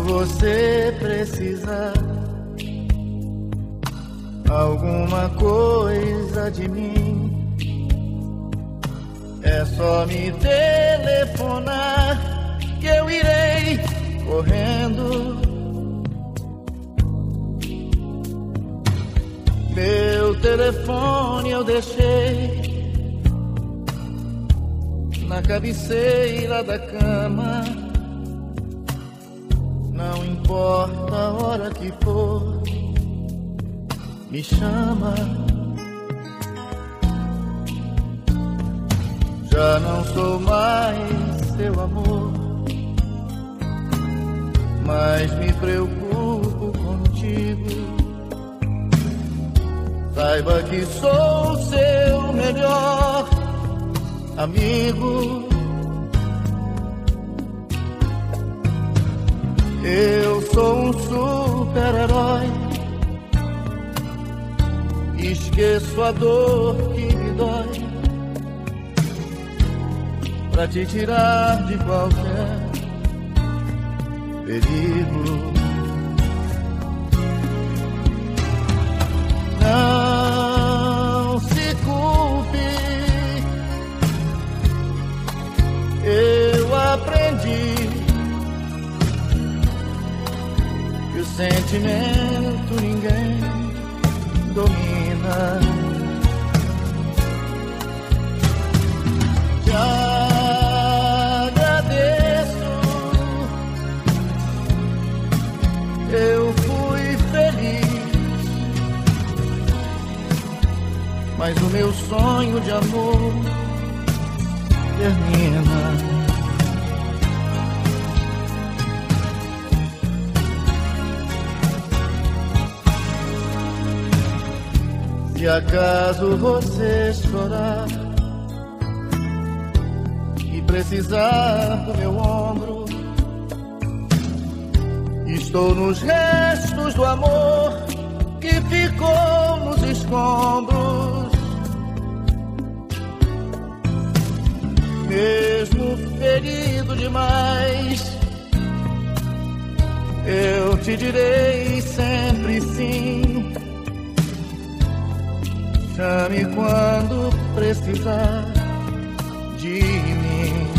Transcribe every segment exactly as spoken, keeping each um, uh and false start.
você precisar alguma coisa de mim, é só me telefonar que eu irei correndo. Meu telefone eu deixei na cabeceira da cama. Não importa a hora que for, me chama. Já não sou mais seu amor, mas me preocupo contigo. Saiba que sou seu melhor amigo. Eu sou um super-herói, esqueço a dor que me dói pra te tirar de qualquer perigo. Não se culpe, eu aprendi que o sentimento ninguém domina. Te agradeço, eu fui feliz, mas o meu sonho de amor termina. Se acaso você chorar e precisar do meu ombro, estou nos restos do amor que ficou nos escombros. Mesmo ferido demais, eu te direi sempre sim. Chame quando precisar de mim.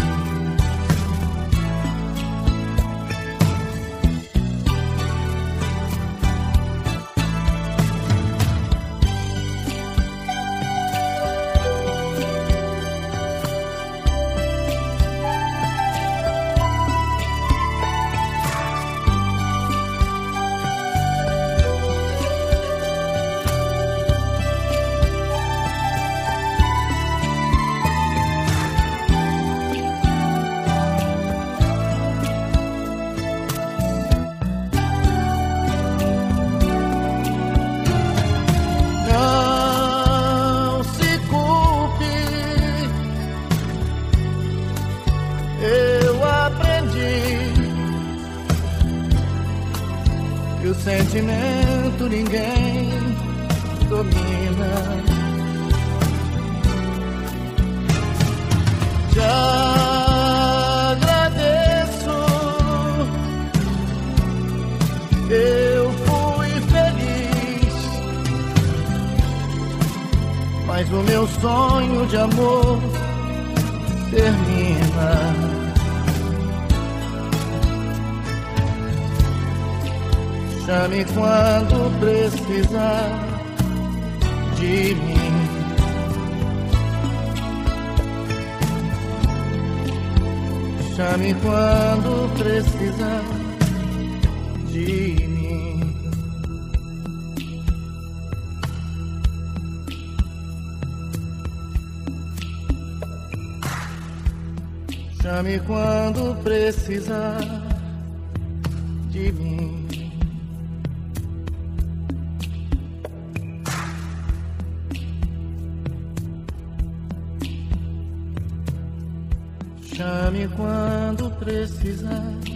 O sentimento ninguém domina. Te agradeço, eu fui feliz, mas o meu sonho de amor termina. Chame quando precisar de mim. Chame quando precisar de mim. Chame quando precisar de mim. Chame quando precisar